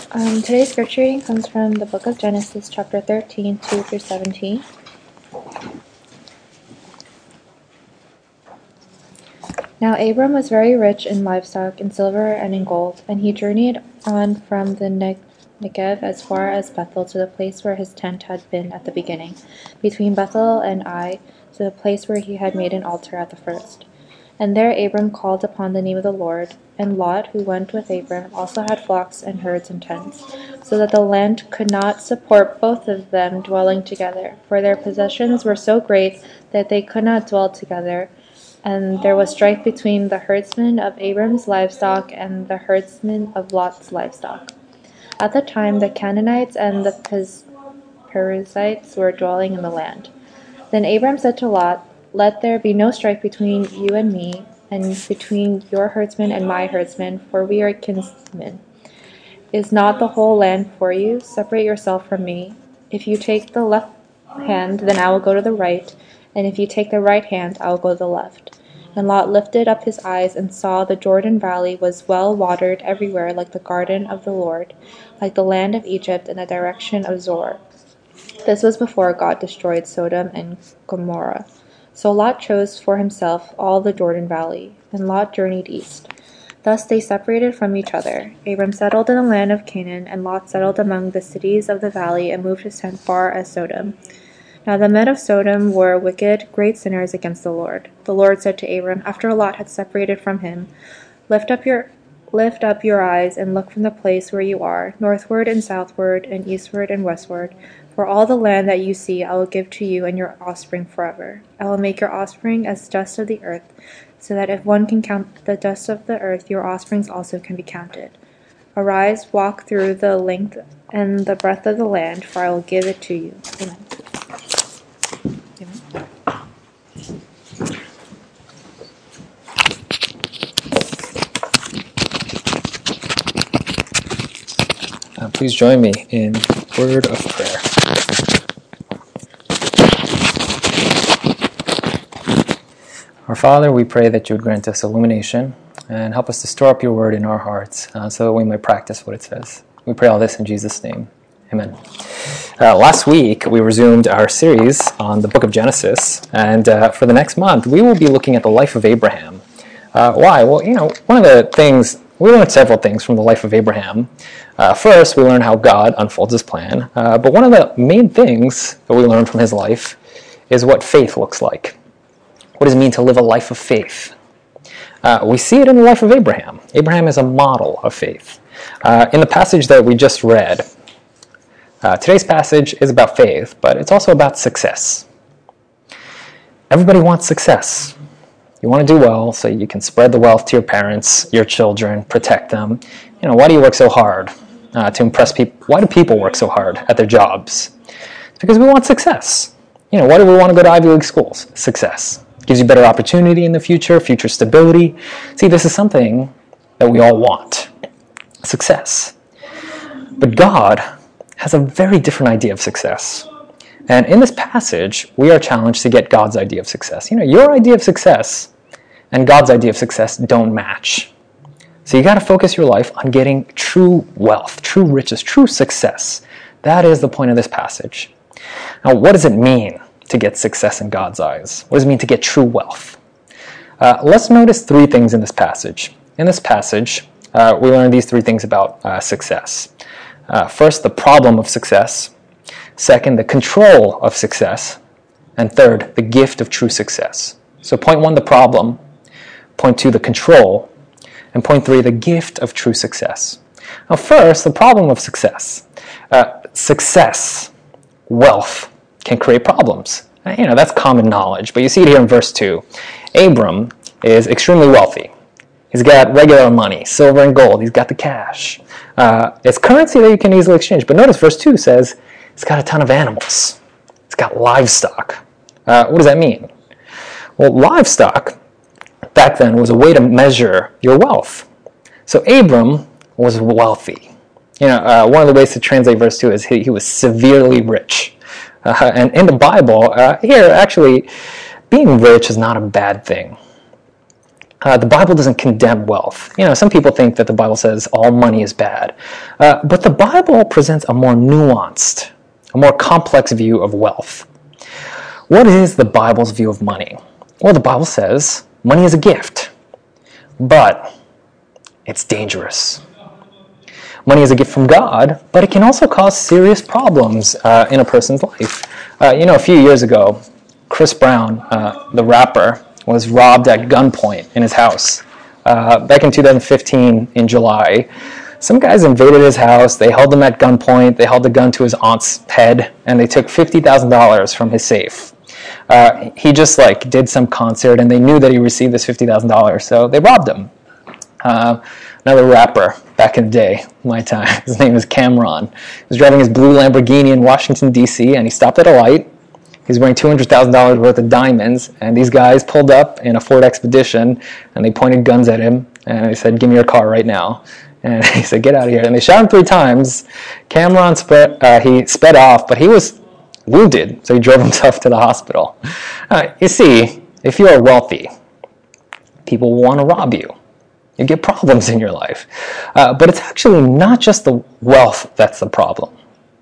Today's scripture reading comes from the book of Genesis, chapter 13, 2 through 17. Now Abram was very rich in livestock, in silver, and in gold, and he journeyed on from the Negev as far as Bethel to the place where his tent had been at the beginning, between Bethel and Ai, to the place where he had made an altar at the first. And there Abram called upon the name of the Lord, and Lot, who went with Abram, also had flocks and herds and tents, so that the land could not support both of them dwelling together, for their possessions were so great that they could not dwell together, and there was strife between the herdsmen of Abram's livestock and the herdsmen of Lot's livestock. At the time the Canaanites and the Perizzites were dwelling in the land. Then Abram said to Lot, "Let there be no strife between you and me, and between your herdsmen and my herdsmen, for we are kinsmen. Is not the whole land for you? Separate yourself from me. If you take the left hand, then I will go to the right, and if you take the right hand, I will go to the left." And Lot lifted up his eyes and saw the Jordan Valley was well watered everywhere, like the garden of the Lord, like the land of Egypt in the direction of Zoar. This was before God destroyed Sodom and Gomorrah. So Lot chose for himself all the Jordan Valley, and Lot journeyed east. Thus they separated from each other. Abram settled in the land of Canaan, and Lot settled among the cities of the valley and moved his tent far as Sodom. Now the men of Sodom were wicked, great sinners against the Lord. The Lord said to Abram, after Lot had separated from him, Lift up your eyes and look from the place where you are, northward and southward and eastward and westward. For all the land that you see I will give to you and your offspring forever. I will make your offspring as dust of the earth, so that if one can count the dust of the earth, your offsprings also can be counted. Arise, walk through the length and the breadth of the land, for I will give it to you. Amen. Please join me in word of prayer. Our Father, we pray that you would grant us illumination and help us to store up your word in our hearts so that we might practice what it says. We pray all this in Jesus' name. Amen. Last week, we resumed our series on the book of Genesis, and for the next month, we will be looking at the life of Abraham. Why? Well, one of the things, we learned several things from the life of Abraham. First, we learned how God unfolds his plan, but one of the main things that we learned from his life is what faith looks like. What does it mean to live a life of faith? We see it in the life of Abraham. Abraham is a model of faith. In the passage that we just read, today's passage is about faith, but it's also about success. Everybody wants success. You want to do well so you can spread the wealth to your parents, your children, protect them. Why do you work so hard to impress people? Why do people work so hard at their jobs? It's because we want success. Why do we want to go to Ivy League schools? Success. Gives you better opportunity in the future stability. See, this is something that we all want. Success. But God has a very different idea of success. And in this passage, we are challenged to get God's idea of success. Your idea of success and God's idea of success don't match. So you got to focus your life on getting true wealth, true riches, true success. That is the point of this passage. Now, what does it mean to get success in God's eyes? What does it mean to get true wealth? Let's notice three things in this passage. In this passage, we learn these three things about success. First, the problem of success. Second, the control of success. And third, the gift of true success. So point one, the problem. Point two, the control. And point three, the gift of true success. Now first, the problem of success. Success, wealth, can create problems. That's common knowledge, but you see it here in verse 2. Abram is extremely wealthy. He's got regular money, silver and gold. He's got the cash. It's currency that you can easily exchange. But notice verse 2 says he's got a ton of animals. He's got livestock. What does that mean? Well, livestock back then was a way to measure your wealth. So Abram was wealthy. One of the ways to translate verse 2 is he was severely rich. And in the Bible, here actually, being rich is not a bad thing. The Bible doesn't condemn wealth. Some people think that the Bible says all money is bad. But the Bible presents a more nuanced, a more complex view of wealth. What is the Bible's view of money? Well, the Bible says money is a gift, but it's dangerous. Money is a gift from God, but it can also cause serious problems in a person's life. A few years ago, Chris Brown, the rapper, was robbed at gunpoint in his house. Back in 2015, in July, some guys invaded his house. They held him at gunpoint. They held the gun to his aunt's head, and they took $50,000 from his safe. He just did some concert, and they knew that he received this $50,000, so they robbed him. Another rapper back in the day, my time, his name is Cameron. He was driving his blue Lamborghini in Washington, D.C., and he stopped at a light. He was wearing $200,000 worth of diamonds, and these guys pulled up in a Ford Expedition, and they pointed guns at him, and they said, "Give me your car right now." And he said, "Get out of here." And they shot him 3 times. Cameron sped off, but he was wounded, so he drove himself to the hospital. You see, if you are wealthy, people will want to rob you. You get problems in your life. But it's actually not just the wealth that's the problem.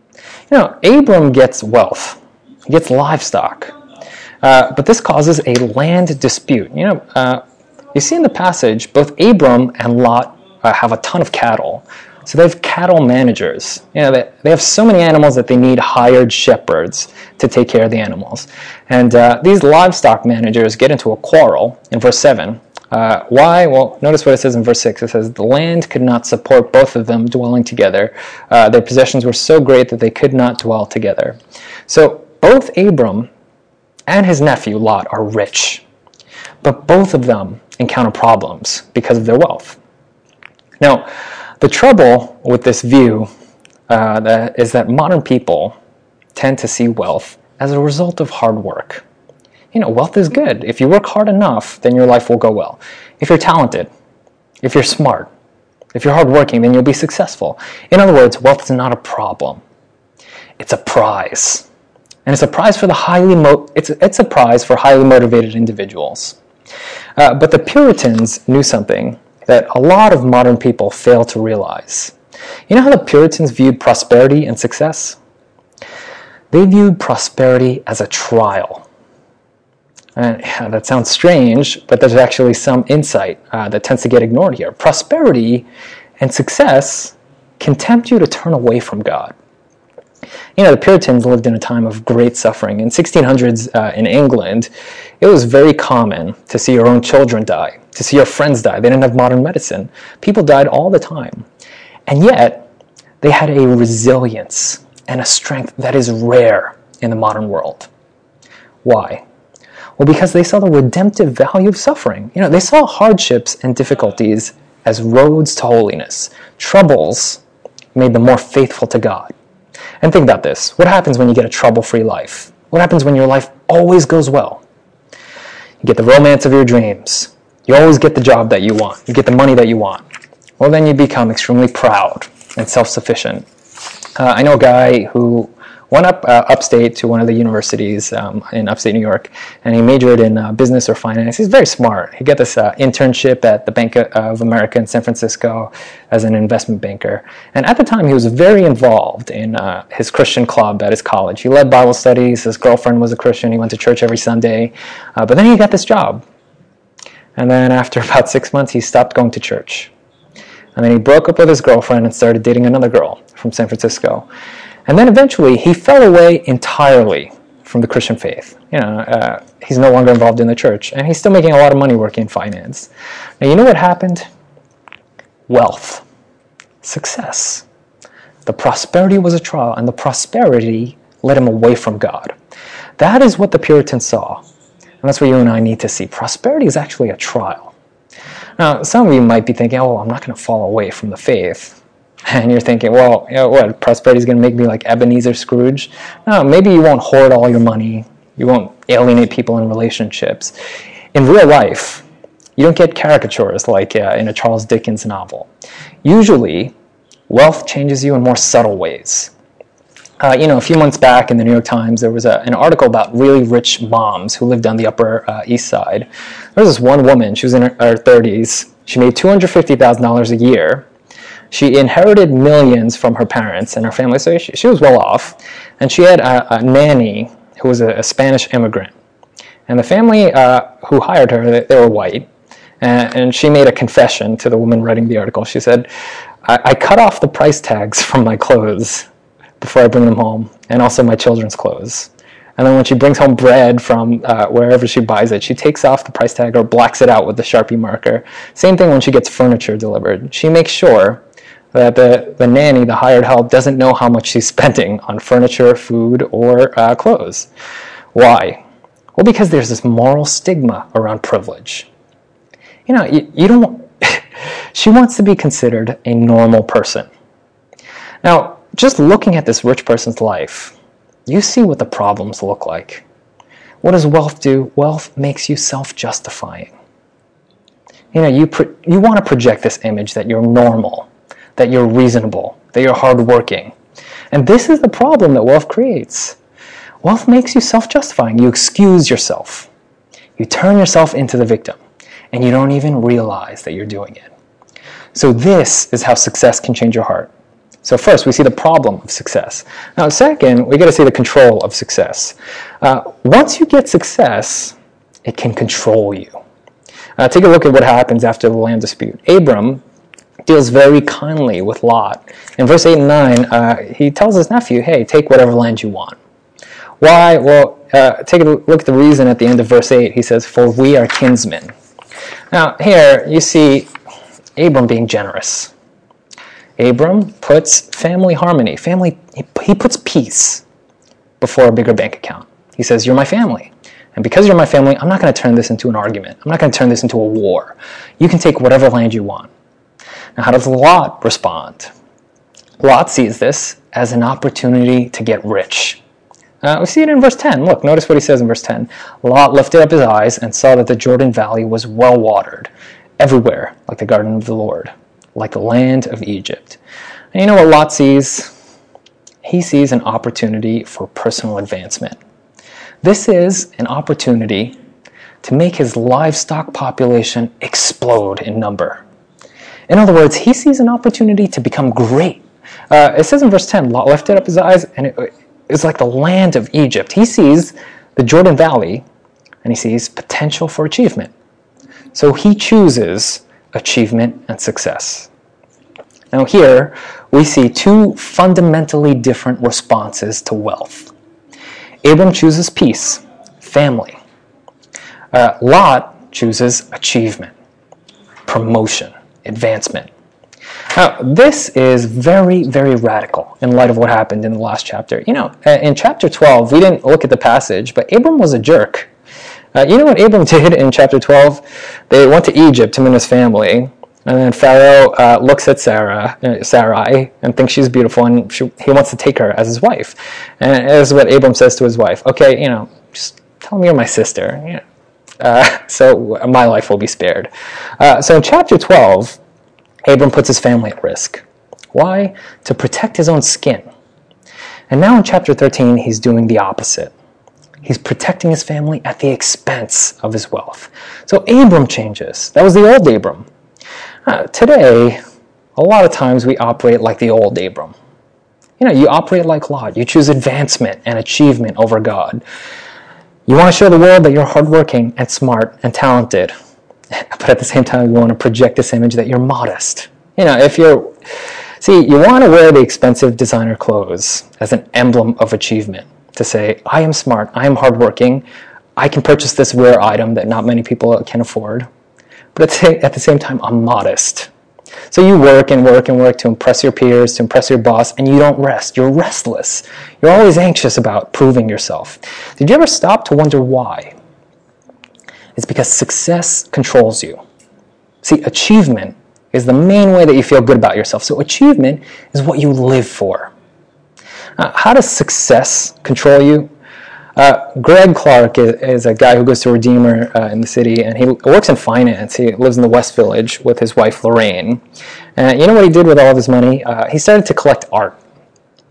Abram gets wealth. He gets livestock. But this causes a land dispute. You see in the passage, both Abram and Lot have a ton of cattle. So they have cattle managers. They have so many animals that they need hired shepherds to take care of the animals. And these livestock managers get into a quarrel in verse 7. Why? Well, notice what it says in verse 6. It says, "The land could not support both of them dwelling together. Their possessions were so great that they could not dwell together." So both Abram and his nephew Lot are rich, but both of them encounter problems because of their wealth. Now, the trouble with this view is that modern people tend to see wealth as a result of hard work. Wealth is good. If you work hard enough, then your life will go well. If you're talented, if you're smart, if you're hardworking, then you'll be successful. In other words, wealth is not a problem. It's a prize. And it's a prize for it's a prize for highly motivated individuals. But the Puritans knew something that a lot of modern people fail to realize. You know how the Puritans viewed prosperity and success? They viewed prosperity as a trial. And that sounds strange, but there's actually some insight that tends to get ignored here. Prosperity and success can tempt you to turn away from God. The Puritans lived in a time of great suffering. In 1600s in England, it was very common to see your own children die, to see your friends die. They didn't have modern medicine. People died all the time. And yet, they had a resilience and a strength that is rare in the modern world. Why? Well, because they saw the redemptive value of suffering. They saw hardships and difficulties as roads to holiness. Troubles made them more faithful to God. And think about this. What happens when you get a trouble-free life? What happens when your life always goes well? You get the romance of your dreams. You always get the job that you want. You get the money that you want. Well, then you become extremely proud and self-sufficient. I know a guy who went upstate to one of the universities in upstate New York, and he majored in business or finance. He's very smart. He got this internship at the Bank of America in San Francisco as an investment banker. And at the time, he was very involved in his Christian club at his college. He led Bible studies. His girlfriend was a Christian. He went to church every Sunday. But then he got this job. And then after about 6 months, he stopped going to church. And then he broke up with his girlfriend and started dating another girl from San Francisco. And then eventually, he fell away entirely from the Christian faith. He's no longer involved in the church, and he's still making a lot of money working in finance. Now, you know what happened? Wealth. Success. The prosperity was a trial, and the prosperity led him away from God. That is what the Puritans saw, and that's what you and I need to see. Prosperity is actually a trial. Now, some of you might be thinking, "Oh, I'm not going to fall away from the faith." And you're thinking, well, what, prosperity is going to make me like Ebenezer Scrooge? No, maybe you won't hoard all your money. You won't alienate people in relationships. In real life, you don't get caricatures like in a Charles Dickens novel. Usually, wealth changes you in more subtle ways. A few months back in the New York Times, there was an article about really rich moms who lived on the Upper East Side. There was this one woman, she was in her 30s. She made $250,000 a year. She inherited millions from her parents and her family, so she was well off. And she had a nanny who was a Spanish immigrant. And the family who hired her, they were white. And she made a confession to the woman writing the article. She said, I cut off the price tags from my clothes before I bring them home, and also my children's clothes. And then when she brings home bread from wherever she buys it, she takes off the price tag or blacks it out with the Sharpie marker. Same thing when she gets furniture delivered. She makes sure that the nanny, the hired help, doesn't know how much she's spending on furniture, food, or clothes. Why? Well, because there's this moral stigma around privilege. You don't. She wants to be considered a normal person. Now, just looking at this rich person's life, you see what the problems look like. What does wealth do? Wealth makes you self-justifying. You want to project this image that you're normal, that you're reasonable, that you're hardworking. And this is the problem that wealth creates. Wealth makes you self-justifying. You excuse yourself. You turn yourself into the victim, and you don't even realize that you're doing it. So this is how success can change your heart. So first, we see the problem of success. Now, second, we got to see the control of success. Once you get success, it can control you. Take a look at what happens after the land dispute. Abram deals very kindly with Lot. In verse 8 and 9, he tells his nephew, hey, take whatever land you want. Why? Well, take a look at the reason at the end of verse 8. He says, for we are kinsmen. Now, here you see Abram being generous. Abram puts family harmony. He puts peace before a bigger bank account. He says, you're my family. And because you're my family, I'm not going to turn this into an argument. I'm not going to turn this into a war. You can take whatever land you want. Now, how does Lot respond? Lot sees this as an opportunity to get rich. We see it in verse 10. Look, notice what he says in verse 10. Lot lifted up his eyes and saw that the Jordan Valley was well watered, everywhere like the garden of the Lord, like the land of Egypt. And you know what Lot sees? He sees an opportunity for personal advancement. This is an opportunity to make his livestock population explode in number. In other words, he sees an opportunity to become great. It says in verse 10, Lot lifted up his eyes and it's like the land of Egypt. He sees the Jordan Valley and he sees potential for achievement. So he chooses achievement and success. Now here, we see two fundamentally different responses to wealth. Abram chooses peace, family. Lot chooses achievement, promotion, advancement. Now, this is very, very radical in light of what happened in the last chapter. In chapter 12, we didn't look at the passage, but Abram was a jerk. You know what Abram did in chapter 12? They went to Egypt, him and his family, and then Pharaoh looks at Sarai, and thinks she's beautiful, and he wants to take her as his wife. And this is what Abram says to his wife. Okay, just tell me you're my sister, so my life will be spared. So in chapter 12, Abram puts his family at risk. Why? To protect his own skin. And now in chapter 13, he's doing the opposite. He's protecting his family at the expense of his wealth. So Abram changes. That was the old Abram. Today, a lot of times we operate like the old Abram. You operate like Lot. You choose advancement and achievement over God. You want to show the world that you're hardworking and smart and talented. But at the same time, you want to project this image that you're modest. You want to wear the expensive designer clothes as an emblem of achievement. To say, I am smart, I am hardworking, I can purchase this rare item that not many people can afford. But at the same time, I'm modest. So you work and work and work to impress your peers, to impress your boss, and you don't rest. You're restless. You're always anxious about proving yourself. Did you ever stop to wonder why? It's because success controls you. See, achievement is the main way that you feel good about yourself. So achievement is what you live for. How does success control you? Greg Clark is a guy who goes to Redeemer in the city, and he works in finance. He lives in the West Village with his wife, Lorraine. And you know what he did with all of his money? He started to collect art.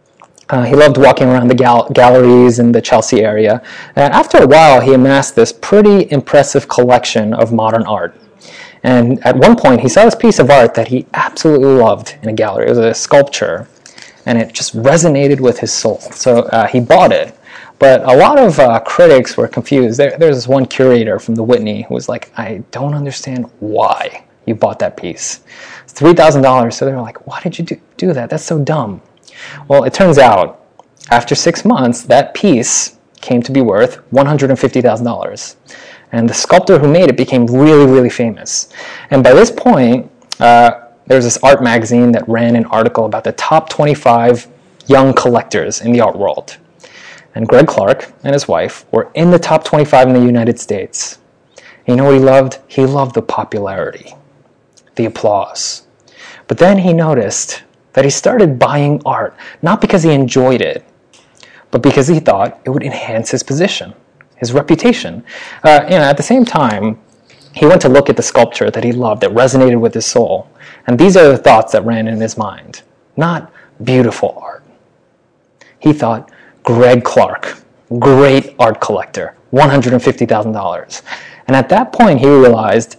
He loved walking around the galleries in the Chelsea area. And after a while, he amassed this pretty impressive collection of modern art. And at one point, he saw this piece of art that he absolutely loved in a gallery. It was a sculpture, and it just resonated with his soul. So he bought it. But a lot of critics were confused. There's this one curator from the Whitney who was like, I don't understand why you bought that piece. It's $3,000. So they were like, why did you do that? That's so dumb. Well, it turns out, after 6 months, that piece came to be worth $150,000. And the sculptor who made it became really, really famous. And by this point, there was this art magazine that ran an article about the top 25 young collectors in the art world. And Greg Clark and his wife were in the top 25 in the United States. And you know what he loved? He loved the popularity, the applause. But then he noticed that he started buying art, not because he enjoyed it, but because he thought it would enhance his position, his reputation. At the same time, he went to look at the sculpture that he loved, that resonated with his soul. And these are the thoughts that ran in his mind. Not beautiful art. He thought, Greg Clark, great art collector, $150,000. And at that point, he realized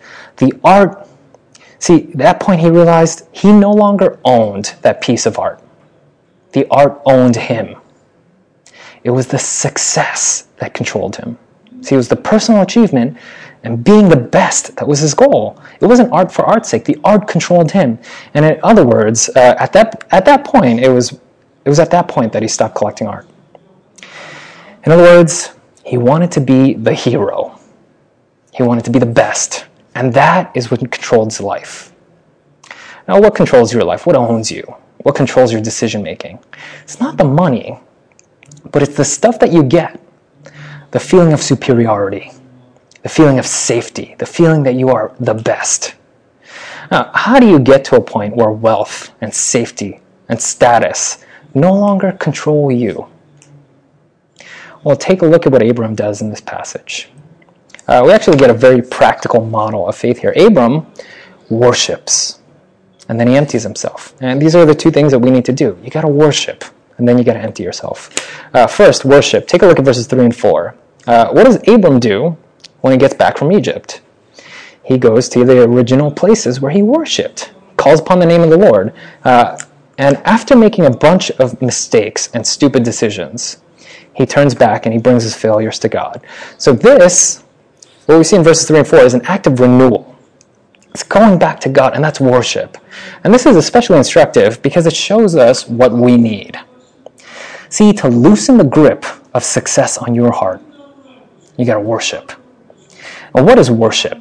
he no longer owned that piece of art. The art owned him. It was the success that controlled him. See, it was the personal achievement and being the best that was his goal. It wasn't art for art's sake. The art controlled him. And in other words, at that point, it was at that point that he stopped collecting art. In other words, he wanted to be the hero. He wanted to be the best. And that is what controls his life. Now, what controls your life? What owns you? What controls your decision making? It's not the money, but it's the stuff that you get. The feeling of superiority, the feeling of safety, the feeling that you are the best. Now, how do you get to a point where wealth and safety and status no longer control you? Well, take a look at what Abram does in this passage. We actually get a very practical model of faith here. Abram worships, and then he empties himself. And these are the two things that we need to do. You got to worship, and then you got to empty yourself. First, worship. Take a look at verses 3 and 4. What does Abram do when he gets back from Egypt? He goes to the original places where he worshipped, calls upon the name of the Lord. And after making a bunch of mistakes and stupid decisions, he turns back and he brings his failures to God. So this, what we see in verses 3 and 4, is an act of renewal. It's going back to God, and that's worship. And this is especially instructive because it shows us what we need. See, to loosen the grip of success on your heart, you got to worship. And what is worship?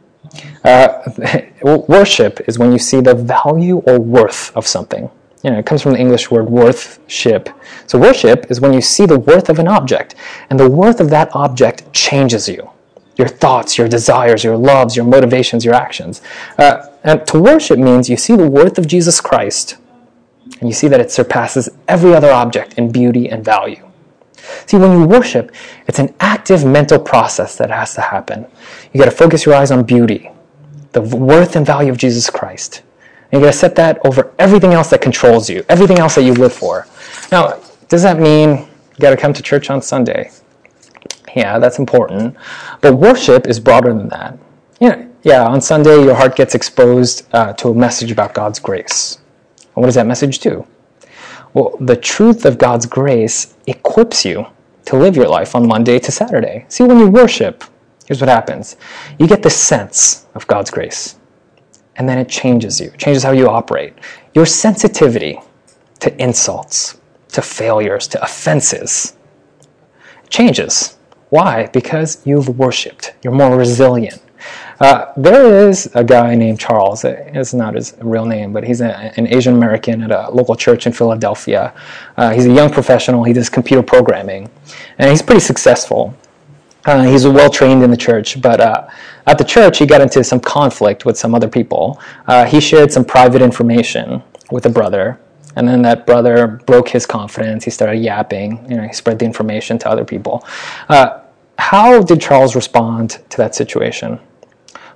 Worship is when you see the value or worth of something. It comes from the English word worth-ship. So worship is when you see the worth of an object, and the worth of that object changes you. Your thoughts, your desires, your loves, your motivations, your actions. And to worship means you see the worth of Jesus Christ, and you see that it surpasses every other object in beauty and value. See, when you worship, it's an active mental process that has to happen. You got to focus your eyes on beauty, the worth and value of Jesus Christ. And you got to set that over everything else that controls you, everything else that you live for. Now, does that mean you got to come to church on Sunday? Yeah, that's important. But worship is broader than that. On Sunday, your heart gets exposed to a message about God's grace. And what does that message do? Well, the truth of God's grace equips you to live your life on Monday to Saturday. See, when you worship, here's what happens. You get this sense of God's grace. And then it changes you. It changes how you operate. Your sensitivity to insults, to failures, to offenses changes. Why? Because you've worshipped. You're more resilient. There is a guy named Charles. It's not his real name, but he's an Asian American at a local church in Philadelphia. He's a young professional. He does computer programming, and he's pretty successful. He's well trained in the church, but at the church he got into some conflict with some other people. He shared some private information with a brother, and then that brother broke his confidence. He started yapping. He spread the information to other people. How did Charles respond to that situation?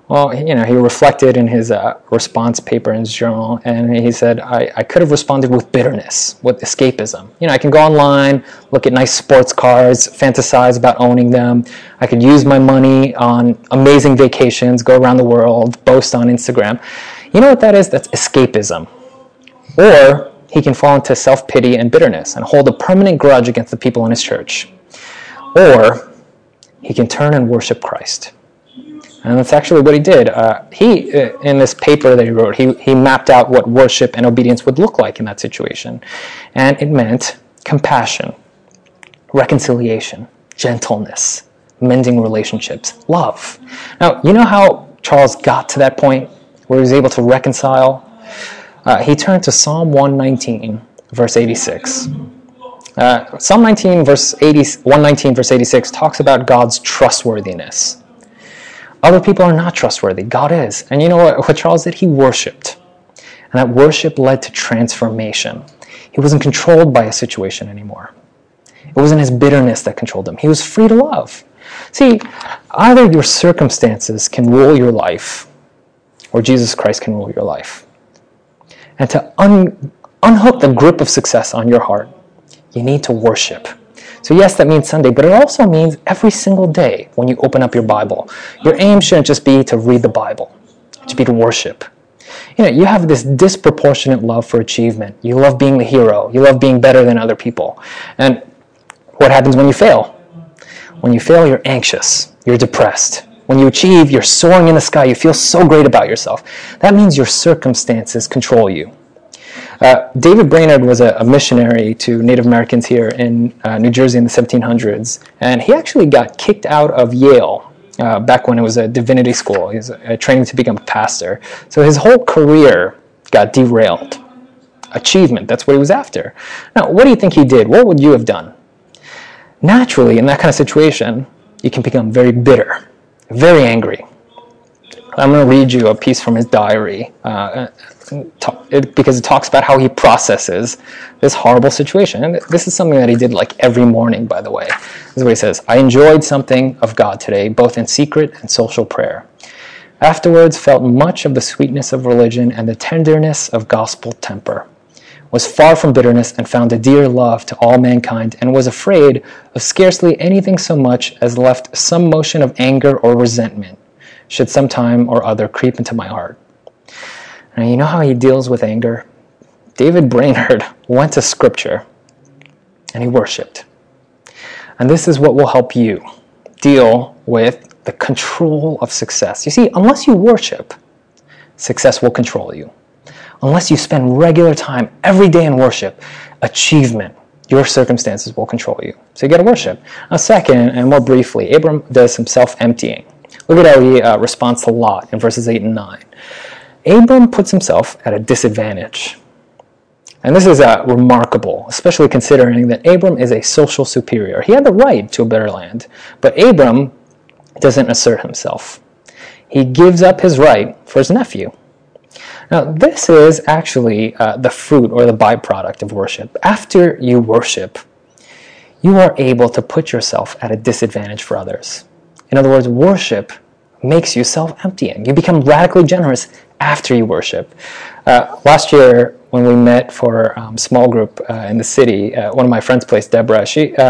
Well, he reflected in his response paper in his journal, and he said, I could have responded with bitterness, with escapism. I can go online, look at nice sports cars, fantasize about owning them. I could use my money on amazing vacations, go around the world, boast on Instagram. You know what that is? That's escapism. Or he can fall into self-pity and bitterness and hold a permanent grudge against the people in his church. Or he can turn and worship Christ. And that's actually what he did. In this paper that he wrote, he mapped out what worship and obedience would look like in that situation. And it meant compassion, reconciliation, gentleness, mending relationships, love. Now, you know how Charles got to that point where he was able to reconcile? He turned to Psalm 119, verse 86. Psalm 119, verse 86 talks about God's trustworthiness. Other people are not trustworthy. God is. And you know what Charles did? He worshipped. And that worship led to transformation. He wasn't controlled by a situation anymore. It wasn't his bitterness that controlled him. He was free to love. See, either your circumstances can rule your life, or Jesus Christ can rule your life. And to unhook the grip of success on your heart, you need to worship. So yes, that means Sunday, but it also means every single day when you open up your Bible. Your aim shouldn't just be to read the Bible. It should be to worship. You have this disproportionate love for achievement. You love being the hero. You love being better than other people. And what happens when you fail? When you fail, you're anxious. You're depressed. When you achieve, you're soaring in the sky. You feel so great about yourself. That means your circumstances control you. David Brainerd was a missionary to Native Americans here in New Jersey in the 1700s, and he actually got kicked out of Yale back when it was a divinity school. He was training to become a pastor. So his whole career got derailed. Achievement, that's what he was after. Now, what do you think he did? What would you have done? Naturally, in that kind of situation, you can become very bitter, very angry. I'm going to read you a piece from his diary because it talks about how he processes this horrible situation. And this is something that he did like every morning, by the way. This is what he says. I enjoyed something of God today, both in secret and social prayer. Afterwards, felt much of the sweetness of religion and the tenderness of gospel temper. Was far from bitterness and found a dear love to all mankind, and was afraid of scarcely anything so much as left some motion of anger or resentment should some time or other creep into my heart. Now, you know how he deals with anger? David Brainerd went to Scripture and he worshipped. And this is what will help you deal with the control of success. You see, unless you worship, success will control you. Unless you spend regular time every day in worship, achievement, your circumstances will control you. So you got to worship. Now, second, and more briefly, Abram does some self-emptying. Look at how he responds to Lot in verses 8 and 9. Abram puts himself at a disadvantage. And this is remarkable, especially considering that Abram is a social superior. He had the right to a better land, but Abram doesn't assert himself. He gives up his right for his nephew. Now, this is actually the fruit or the byproduct of worship. After you worship, you are able to put yourself at a disadvantage for others. In other words, worship makes you self-emptying. You become radically generous after you worship. Last year, when we met for a small group in the city, one of my friends' place, Deborah,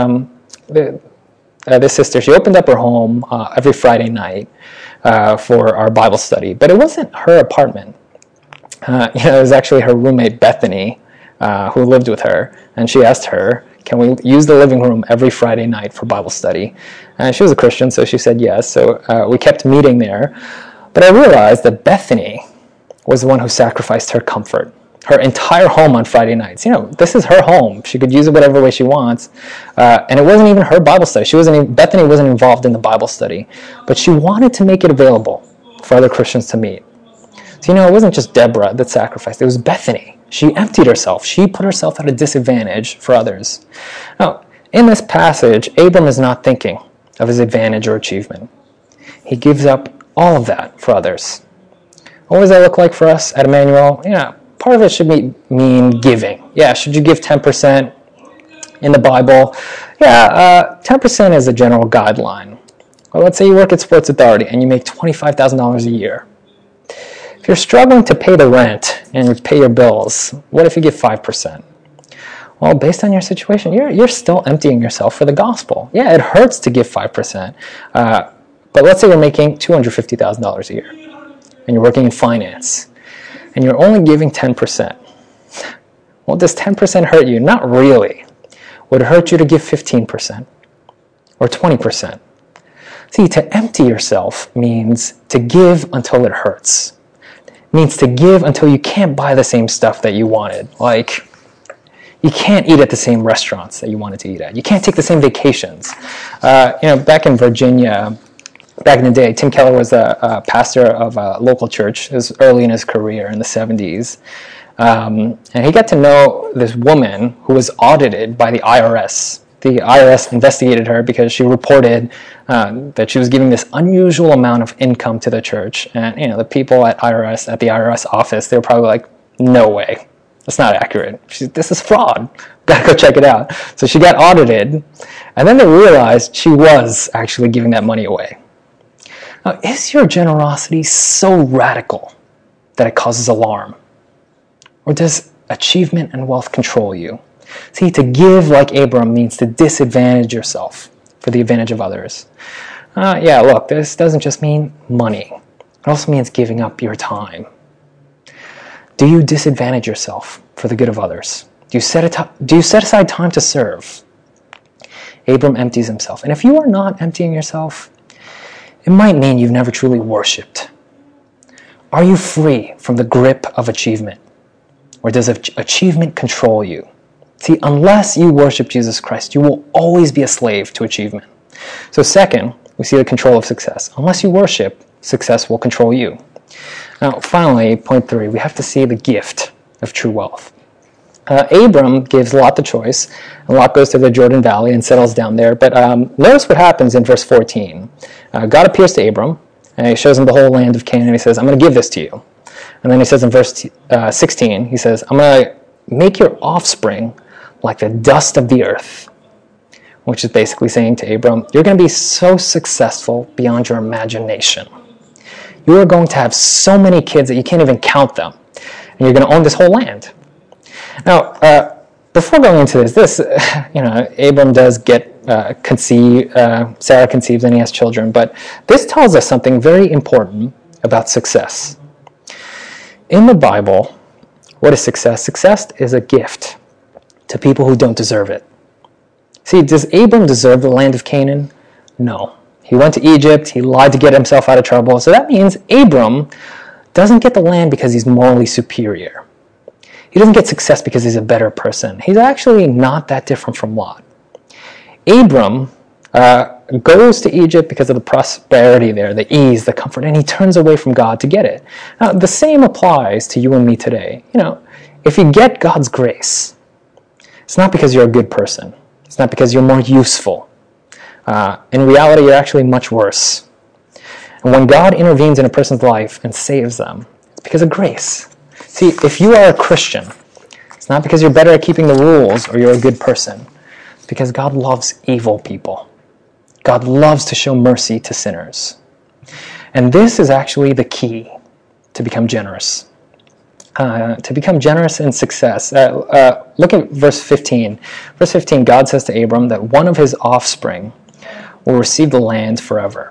this sister, she opened up her home every Friday night for our Bible study. But it wasn't her apartment. It was actually her roommate, Bethany, who lived with her. And she asked her, can we use the living room every Friday night for Bible study? And she was a Christian, so she said yes. So we kept meeting there. But I realized that Bethany was the one who sacrificed her comfort, her entire home on Friday nights. This is her home. She could use it whatever way she wants. And it wasn't even her Bible study. Bethany wasn't involved in the Bible study. But she wanted to make it available for other Christians to meet. So, it wasn't just Deborah that sacrificed. It was Bethany. She emptied herself. She put herself at a disadvantage for others. Now, in this passage, Abram is not thinking of his advantage or achievement. He gives up all of that for others. What does that look like for us at Emmanuel? Part of it should mean giving. Yeah, should you give 10% in the Bible? Yeah, 10% is a general guideline. Well, let's say you work at Sports Authority and you make $25,000 a year. If you're struggling to pay the rent and pay your bills, what if you give 5%? Well, based on your situation, you're still emptying yourself for the gospel. Yeah, it hurts to give 5%. But let's say you're making $250,000 a year and you're working in finance and you're only giving 10%. Well, does 10% hurt you? Not really. Would it hurt you to give 15% or 20%? See, to empty yourself means to give until it hurts. It means to give until you can't buy the same stuff that you wanted. Like, you can't eat at the same restaurants that you wanted to eat at. You can't take the same vacations. Back in Virginia, back in the day, Tim Keller was a pastor of a local church. It was early in his career in the 70s. And he got to know this woman who was audited by the IRS. The IRS investigated her because she reported that she was giving this unusual amount of income to the church. And the people at the IRS office, they were probably like, no way. That's not accurate. This is fraud. Gotta go check it out. So she got audited, and then they realized she was actually giving that money away. Now, is your generosity so radical that it causes alarm? Or does achievement and wealth control you? See, to give like Abram means to disadvantage yourself for the advantage of others. Look, this doesn't just mean money. It also means giving up your time. Do you disadvantage yourself for the good of others? Do you set aside time to serve? Abram empties himself. And if you are not emptying yourself, it might mean you've never truly worshipped. Are you free from the grip of achievement? Or does achievement control you? See, unless you worship Jesus Christ, you will always be a slave to achievement. So second, we see the control of success. Unless you worship, success will control you. Now, finally, point 3, we have to see the gift of true wealth. Abram gives Lot the choice, and Lot goes to the Jordan Valley and settles down there. But notice what happens in verse 14. God appears to Abram, and he shows him the whole land of Canaan, and he says, I'm going to give this to you. And then he says in verse 16, he says, I'm going to make your offspring like the dust of the earth, which is basically saying to Abram, you're going to be so successful beyond your imagination. You are going to have so many kids that you can't even count them, and you're going to own this whole land. Now, before going into this, Abram does conceive, Sarah conceives and he has children, but this tells us something very important about success. In the Bible, what is success? Success is a gift to people who don't deserve it. See, does Abram deserve the land of Canaan? No. He went to Egypt, he lied to get himself out of trouble, so that means Abram doesn't get the land because he's morally superior. He doesn't get success because he's a better person. He's actually not that different from Lot. Abram goes to Egypt because of the prosperity there, the ease, the comfort, and he turns away from God to get it. Now, the same applies to you and me today. If you get God's grace, it's not because you're a good person. It's not because you're more useful. In reality, you're actually much worse. And when God intervenes in a person's life and saves them, it's because of grace. See, if you are a Christian, it's not because you're better at keeping the rules or you're a good person. It's because God loves evil people. God loves to show mercy to sinners. And this is actually the key to become generous. To become generous in success. Look at verse 15. Verse 15, God says to Abram that one of his offspring will receive the land forever.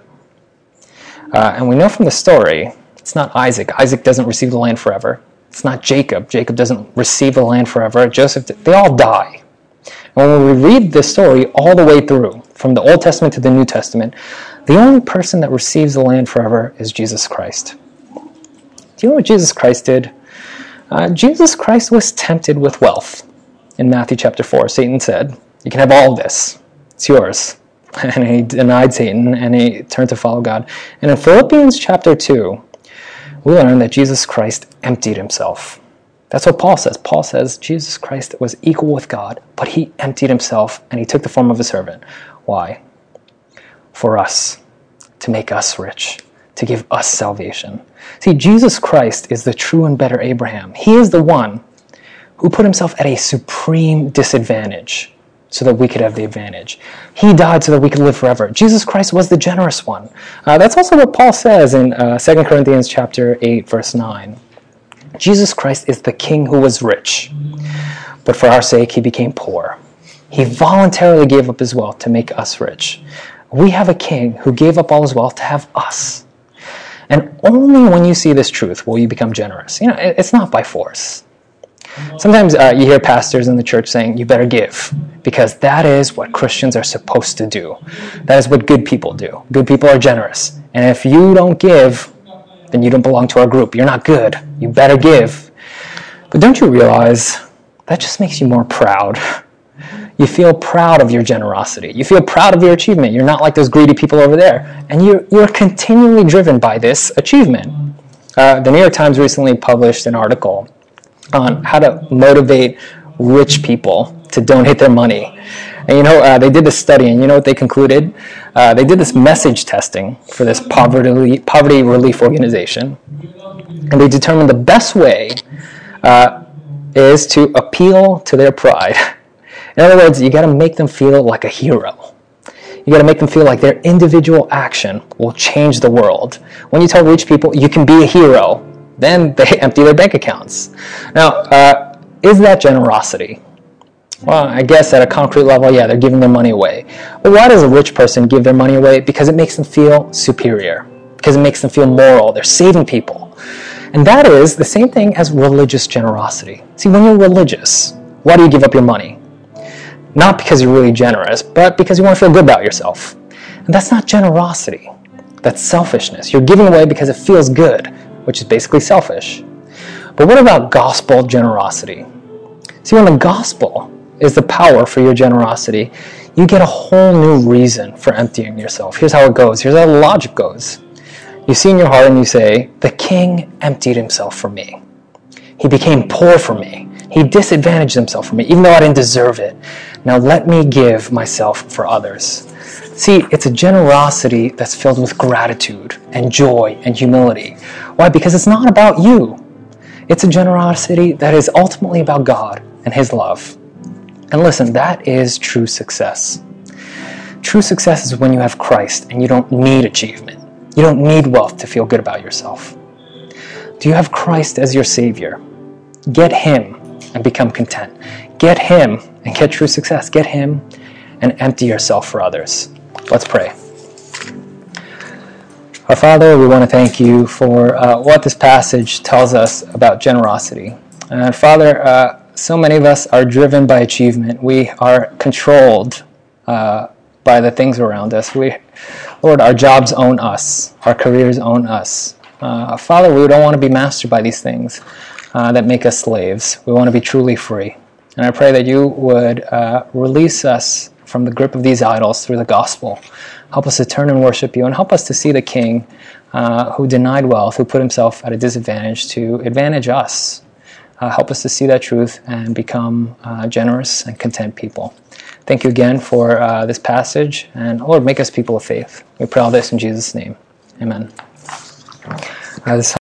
And we know from the story, it's not Isaac. Isaac doesn't receive the land forever. It's not Jacob. Jacob doesn't receive the land forever. Joseph, they all die. And when we read this story all the way through, from the Old Testament to the New Testament, the only person that receives the land forever is Jesus Christ. Do you know what Jesus Christ did? Jesus Christ was tempted with wealth. In Matthew chapter 4, Satan said, you can have all of this. It's yours. And he denied Satan, and he turned to follow God. And in Philippians chapter 2, we learn that Jesus Christ emptied himself. That's what Paul says. Paul says Jesus Christ was equal with God, but he emptied himself, and he took the form of a servant. Why? For us, to make us rich, to give us salvation. See, Jesus Christ is the true and better Abraham. He is the one who put himself at a supreme disadvantage so that we could have the advantage. He died so that we could live forever. Jesus Christ was the generous one. That's also what Paul says in 2 Corinthians chapter 8, verse 9. Jesus Christ is the King who was rich, but for our sake he became poor. He voluntarily gave up his wealth to make us rich. We have a King who gave up all his wealth to have us. And only when you see this truth will you become generous. It's not by force. Sometimes you hear pastors in the church saying, you better give, because that is what Christians are supposed to do. That is what good people do. Good people are generous. And if you don't give, then you don't belong to our group. You're not good. You better give. But don't you realize that just makes you more proud? You feel proud of your generosity. You feel proud of your achievement. You're not like those greedy people over there. And you're continually driven by this achievement. The New York Times recently published an article on how to motivate rich people to donate their money. And they did this study, and you know what they concluded? They did this message testing for this poverty relief organization, and they determined the best way is to appeal to their pride. In other words, you got to make them feel like a hero. You got to make them feel like their individual action will change the world. When you tell rich people you can be a hero, then they empty their bank accounts. Now, is that generosity? Well, I guess at a concrete level, yeah, they're giving their money away. But why does a rich person give their money away? Because it makes them feel superior. Because it makes them feel moral. They're saving people. And that is the same thing as religious generosity. See, when you're religious, why do you give up your money? Not because you're really generous, but because you want to feel good about yourself. And that's not generosity. That's selfishness. You're giving away because it feels good, which is basically selfish. But what about gospel generosity? See, when the gospel is the power for your generosity, you get a whole new reason for emptying yourself. Here's how it goes. Here's how the logic goes. You see in your heart and you say, the King emptied himself for me. He became poor for me. He disadvantaged himself for me, even though I didn't deserve it. Now let me give myself for others. See, it's a generosity that's filled with gratitude and joy and humility. Why? Because it's not about you. It's a generosity that is ultimately about God and his love. And listen, that is true success. True success is when you have Christ and you don't need achievement. You don't need wealth to feel good about yourself. Do you have Christ as your Savior? Get him and become content. Get him and get true success. Get him and empty yourself for others. Let's pray. Our Father, we want to thank you for what this passage tells us about generosity. And Father, so many of us are driven by achievement. We are controlled by the things around us. Lord, our jobs own us. Our careers own us. Father, we don't want to be mastered by these things that make us slaves. We want to be truly free. And I pray that you would release us from the grip of these idols through the gospel. Help us to turn and worship you, and help us to see the King who denied wealth, who put himself at a disadvantage to advantage us. Help us to see that truth and become generous and content people. Thank you again for this passage, and Lord, make us people of faith. We pray all this in Jesus' name. Amen. This